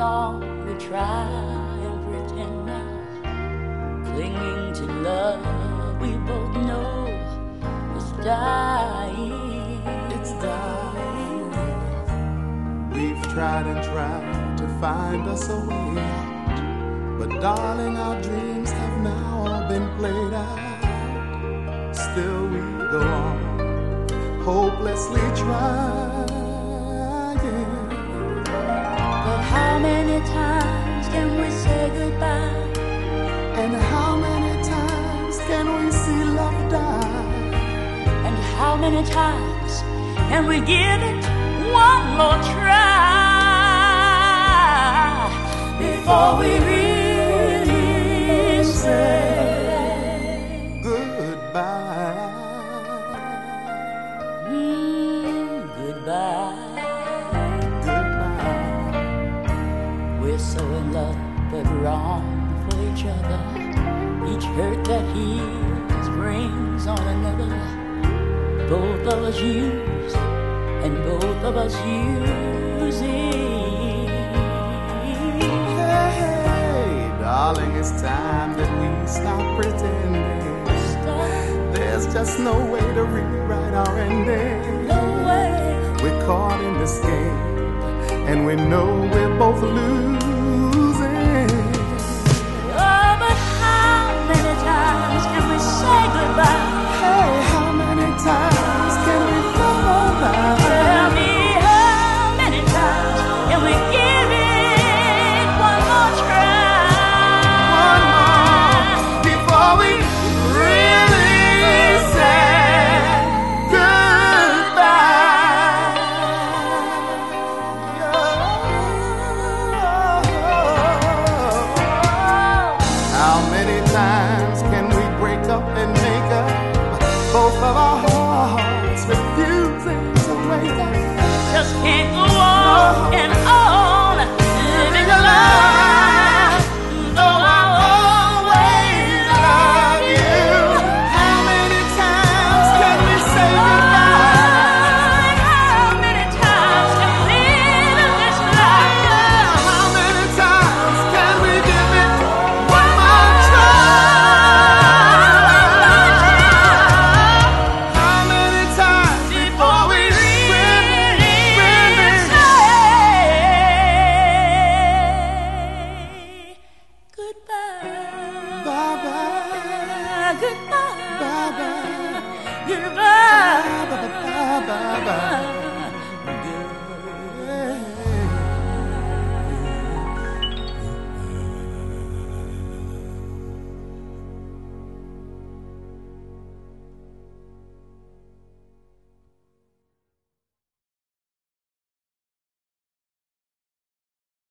long we try and pretend now, clinging to love we both know is dying. It's dying. We've tried and tried to find us a way out, but darling, our dreams have now all been played out. Still we go on, hopelessly trying. But how many times can we say goodbye? And how many times can we see love die? And how many times can we give it one more try before we really say goodbye? Goodbye. We're so in love but wrong for each other. Each hurt that heals brings on another. Both of us use and both of us using. Hey, darling, it's time that we stop pretending. There's just no way to rewrite our ending. No way. We're caught in this game, and we know we're both losing. Oh, but how many times can we say goodbye? Hey, how many times can we come alive? Tell me how many times can we give it one more try? One more before we really say goodbye. How many times can we break up and make up? Both of our hearts refusing to wake up. Just can't go on and on living a lie. Though I'll always love you. How many times can we say goodbye? How many times can we live this life? How many times can we give it one more try? How many times before we really say goodbye? Bye-bye. Goodbye. Bye-bye. Goodbye. Bye-bye. Bye-bye.